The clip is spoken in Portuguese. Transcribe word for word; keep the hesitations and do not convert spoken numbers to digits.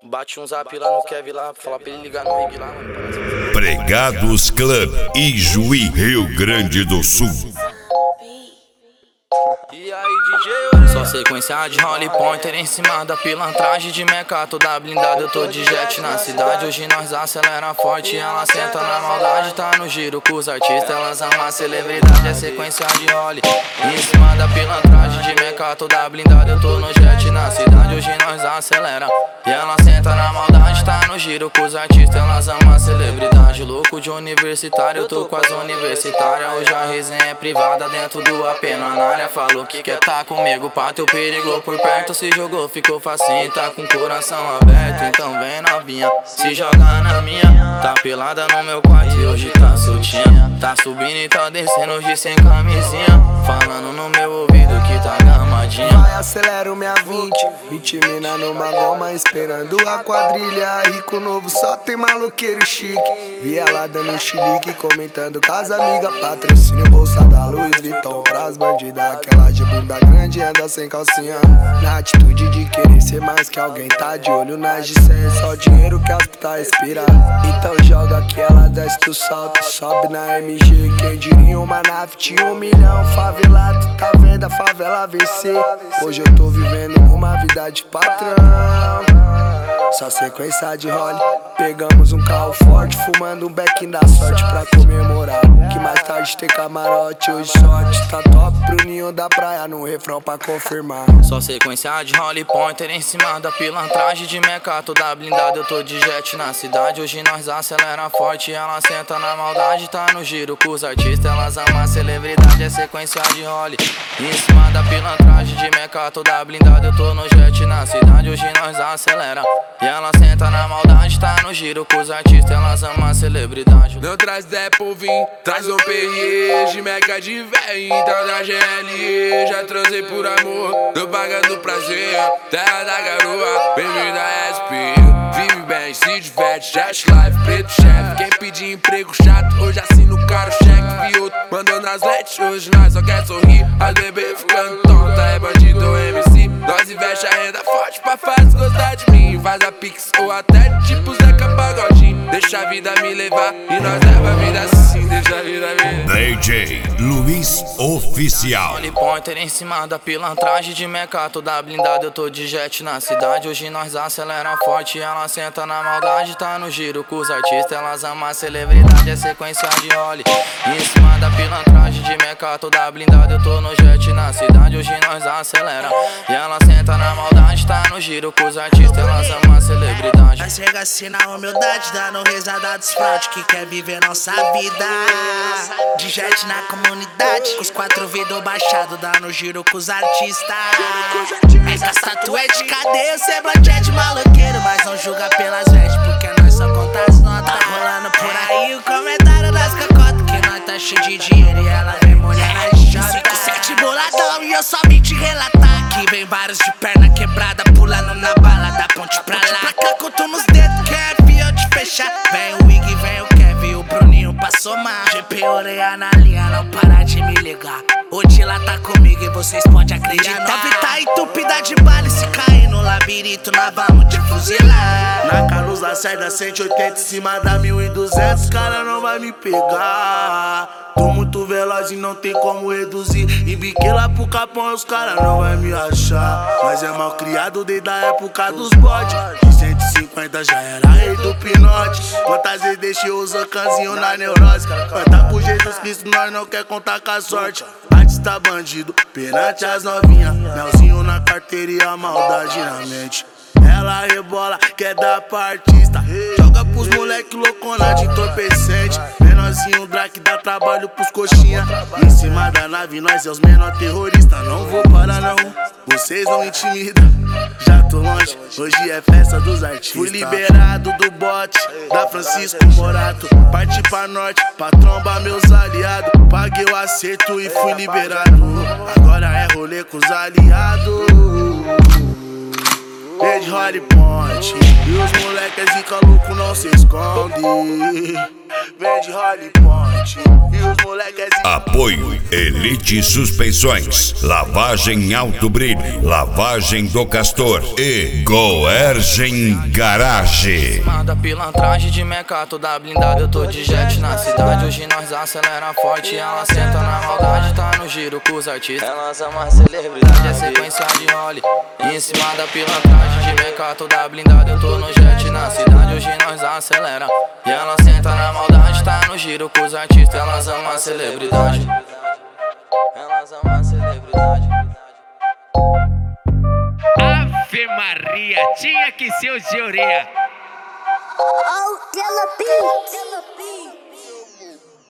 Bate um zap lá no Kevin lá, fala pra ele ligar no Ig lá, mano. Pregados Club, Ijuí, Rio Grande do Sul. E aí, D J? Só sequência de Holly Pointer em cima da pilantragem de meca toda blindada. Eu tô de jet na cidade, hoje nós acelera forte. Ela senta na maldade, tá no giro com os artistas. Elas amam a celebridade, é sequência de Holly em cima da pilantragem de meca toda blindada. Eu tô no jet na cidade, hoje nós acelera. E ela senta na maldade, tá no giro com os artistas. Elas amam a celebridade, louco de universitário. Eu tô com as universitárias, hoje a resenha é privada dentro do A P na área. Falou que quer tá comigo, pá, teu perigo por perto. Se jogou, ficou facinho, tá com o coração aberto. Então vem novinha, se joga na minha. Tá pelada no meu quarto e hoje tá soltinha. Tá subindo e tá descendo hoje sem camisinha. Falando no meu ouvido que tá gamadinha. Vai, acelera o minha vinte, vinte mina numa goma esperando a quadrilha. Rico novo, só tem maloqueiro chique. Vi ela dando chilique, comentando com as amigas. Patrocínio, bolsa da Louis Vuitton pras bandidas. Aquela de bunda grande anda sem calcinha. Na atitude de querer ser mais que alguém, tá de olho nas de cem. Só dinheiro que as puta respira. Então joga que ela desce do salto, sobe na M G. Quem diria uma nave tinha um milhão. Favelado, tá vendo a favela vencer. Hoje eu tô vivendo uma vida de patrão. Só sequência de role. Pegamos um carro forte, fumando um beck da sorte pra comemorar. Que mais tarde tem camarote, hoje sorte. Tá top pro ninho da praia, no refrão pra confirmar. Só sequência de Holly Pointer em cima da pilantragem de meca toda blindada. Eu tô de jet na cidade, hoje nós acelera forte. Ela senta na maldade, tá no giro com os artistas. Elas amam a celebridade, é sequência de Holly em cima da pilantragem de meca toda blindada. Eu tô no jet na cidade, hoje nós acelera. E ela senta na maldade, tá no giro com os artistas. Elas amam a celebridade. Não traz Depo, vim, traz um P R E. De meca de véi, então da G L E. Já transei por amor, tô pagando prazer. Terra da garoa, bem-vindo a S P. Vive bem, se diverte, jet life, preto chefe. Quem pedir emprego chato, hoje assina o caro cheque. Vi outro mandando as letes, hoje nós só quer sorrir. As bebê ficando tonta, é bandido ou M C. Nós investe a renda forte pra faz gostar de mim. Faz a pix ou até tipo Zeca Pagodinho. Deixa a vida me levar e nós leva a vida assim. Deixa a vida me levar. D J Luiz Oficial. Holly Pointer em cima da pilantragem de meca toda blindada. Eu tô de jet na cidade, hoje nós acelera forte. Ela senta na maldade, tá no giro com os artistas. Elas amam a celebridade, é sequência de Holly em cima da pilantragem de meca toda blindada. Eu tô no jet na cidade, hoje nós acelera. E ela senta na maldade, tá no giro com os artistas. Elas amam a celebridade. Nós chega assim na humildade, dando risada dos fraude que quer viver nossa vida. De jet na comunidade, com os quatro vidros baixados, dando giro com os artistas. Essa tatu é de cadeia, o semblante é de maloqueiro, mas não julga pelas vestes, porque nós só conta as notas. Tá rolando por aí o comentário das cacotas, que nós tá cheio de dinheiro e ela vem mulher na jota. cinco sete boladão e eu só vim te relatar que vem vários de perna quebrada, pulando na bala da ponte pra lá. Pra cá, conto nos dedos, quer vir eu te fechar. Vem o Ig, vem o Kevin, o Bruninho pra somar. G P orelha na linha, não para de me ligar. O Dila tá comigo e vocês podem acreditar. Nove tá entupida de bala e se cair no labirinto, nós vamos te fuzilar. Na Carlos Lacerda, cento e oitenta em cima da mil e duzentos, cara não vai me pegar. Tô muito veloz e não tem como reduzir. Embiquei lá pro Capão, os caras não vai me achar. Mas é mal criado desde a época dos bodes. De cento e cinquenta já era rei do pinote. Quantas vezes deixei os ancanzinhos na neurose. Mas tá com Jesus Cristo, nós não quer contar com a sorte. Artista bandido, perante as novinhas. Melzinho na carteira e a maldade na mente. Ela rebola, quer dar pra artista. Joga pros moleque loucona de entorpecente. Menorzinho Drake dá trabalho pros coxinha. Em cima da nave nós é os menor terroristas. Não vou parar não, vocês não intimidam. Já tô longe, hoje é festa dos artistas. Fui liberado do bote da Francisco Morato. Parti pra norte, pra trombar meus aliados. Paguei o acerto e fui liberado. Agora é rolê com os aliados. Rede Holly Ponte, e os moleques zica louco não se esconde. vende Holly Point. E os moleques. Apoio Elite Suspensões, Lavagem Alto Brilho, Lavagem do Castor e Goergen Garage. Manda pilantragem de meca toda blindada, eu tô de jet na cidade. Hoje nós acelera forte, ela senta na maldade, tá no giro com os artistas. Elas amam a celebridade, é sequência de Holly. Em cima da pilantragem de meca toda blindada, eu tô no jet na cidade. Hoje nós acelera e ela senta na maldade, tá no giro com os artistas. Elas amam a celebridade. Elas amam a celebridade. Ave Maria, tinha que ser o Georia. Oh, Della Beats.